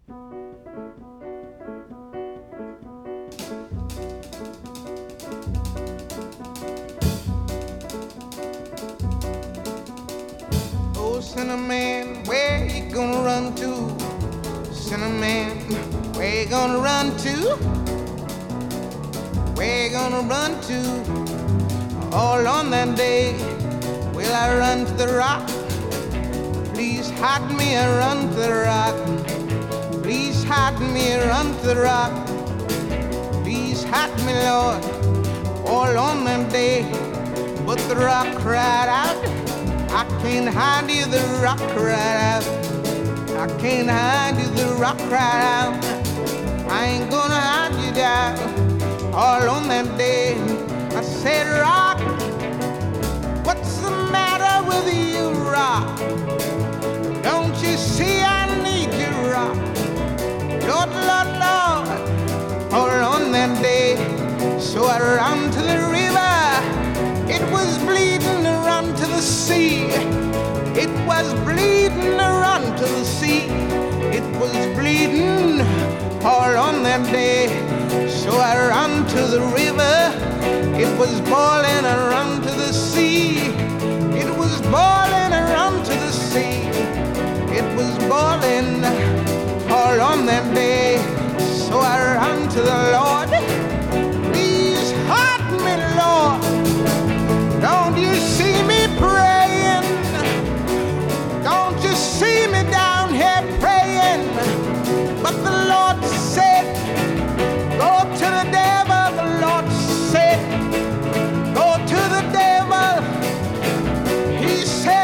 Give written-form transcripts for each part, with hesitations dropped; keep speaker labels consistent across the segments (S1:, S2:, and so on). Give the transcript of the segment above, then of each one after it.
S1: Oh, Cinnamon, where you gonna run to? Cinnamon, where you gonna run to? Where you gonna run to? All on that day, will I run to the rock? Please hide me and run to the rock. Please hide me and run to the rock. Please hide me, Lord, all on that day. But the rock cried out, I can't hide you, the rock cried out. I can't hide you, the rock cried out. I ain't gonna hide you down all on that day. I said, rock, what's the matter with you, rock? Don't you see I need you, rock? Lord, Lord, Lord, all on that day. So I ran to the river. It was bleeding to run to the sea. It was bleeding to run to the sea. It was bleeding all on that day. So I ran to the river. It was boiling and run to the sea. It was boiling and run to the sea. It was boiling all on that day. So I ran to the Lord. Please hide me, Lord. Don't you see me praying? Don't you see me down here praying? But the Lord said, go to the devil. The Lord said, go to the devil. He said,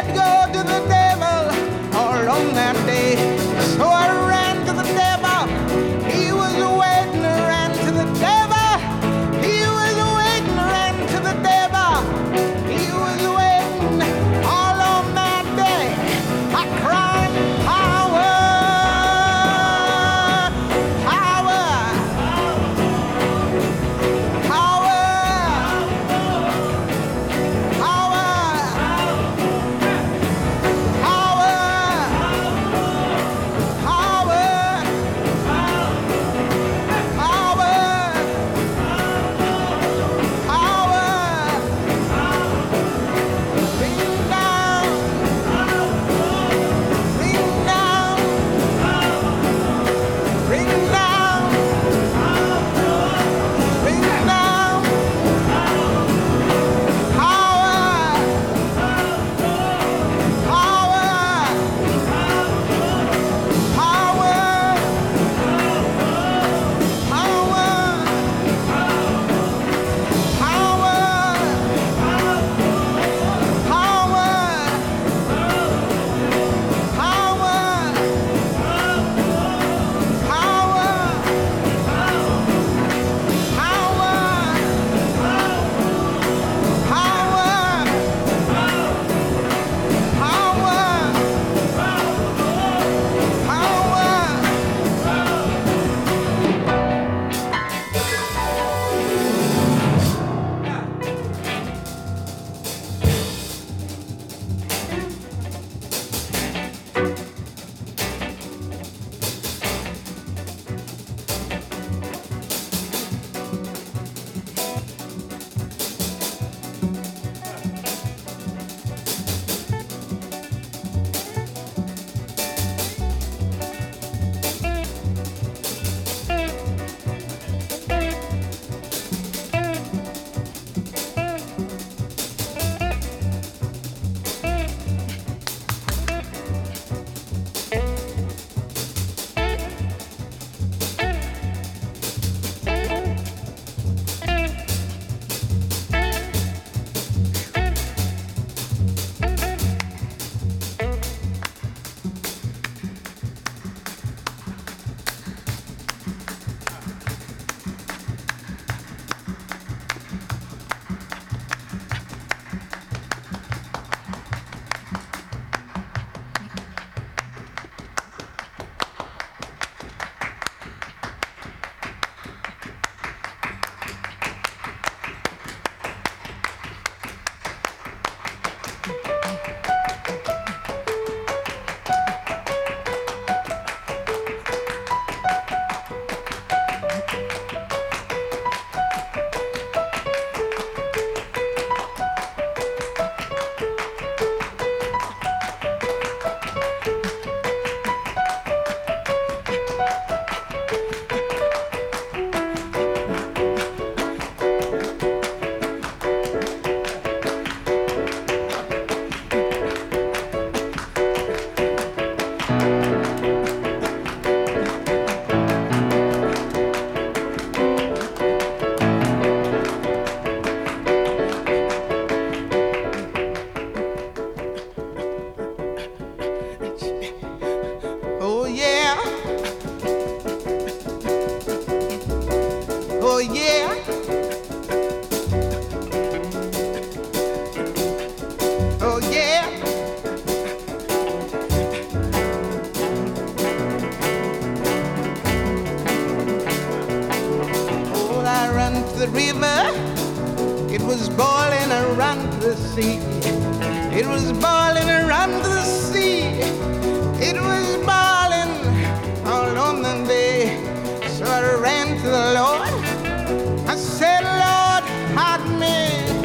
S1: sea. It was boiling around the sea. It was boiling all on the day. So I ran to the Lord. I said, Lord, hide me.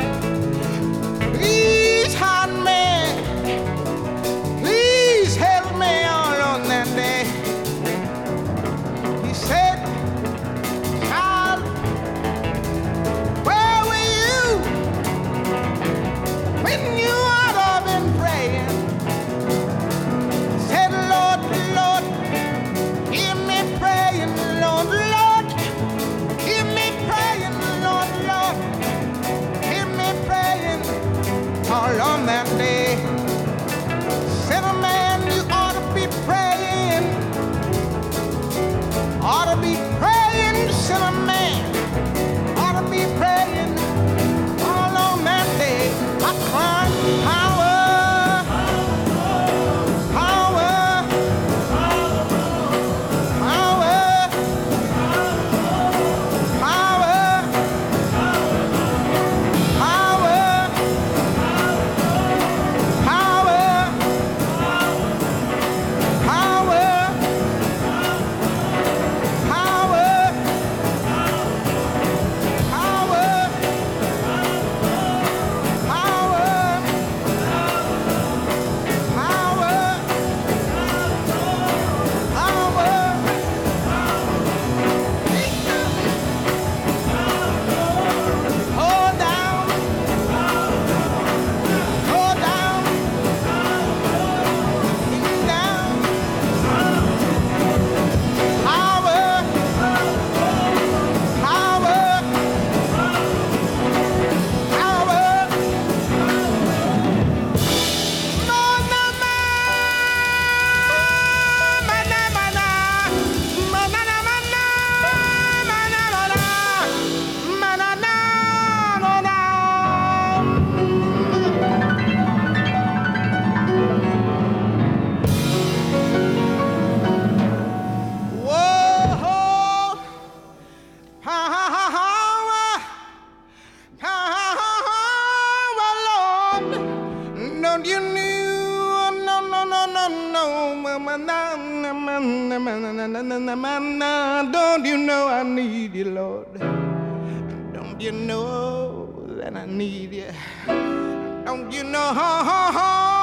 S1: Please hide me. Please help me all on that day. He said, child, where were you when you ought to have been praying? Said, Lord, Lord, hear me praying, Lord, Lord, hear me praying, Lord, Lord, hear me praying all on that day. Said, a man, you ought to be praying, ought to be praying, said a man, ought to be praying all on that day. I cried, power, power, power, power, Don't you know? No, no, no, no, no, mama, na, na, na, na, na, na, na, na, na, na. Don't you know I need you, Lord? Don't you know that I need you? Don't you know?